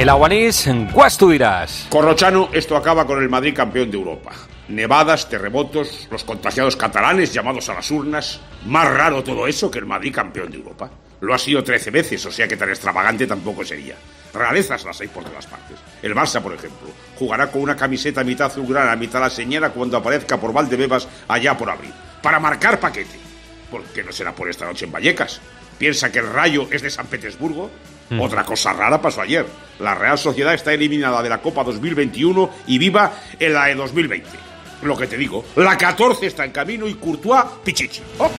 El Aguanís, ¿cuás tú dirás? Corrochano, esto acaba con el Madrid campeón de Europa. Nevadas, terremotos, los contagiados catalanes llamados a las urnas. Más raro todo eso que el Madrid campeón de Europa. Lo ha sido 13 veces, o sea que tan extravagante tampoco sería. Rarezas las hay por todas partes. El Barça, por ejemplo, jugará con una camiseta mitad azulgrana, mitad la señora cuando aparezca por Valdebebas allá por abril. Para marcar paquete. ¿Por qué no será por esta noche en Vallecas? ¿Piensa que el Rayo es de San Petersburgo? Otra cosa rara pasó ayer. La Real Sociedad está eliminada de la Copa 2021 y viva en la de 2020. Lo que te digo, la 14 está en camino y Courtois, pichichi. ¡Oh!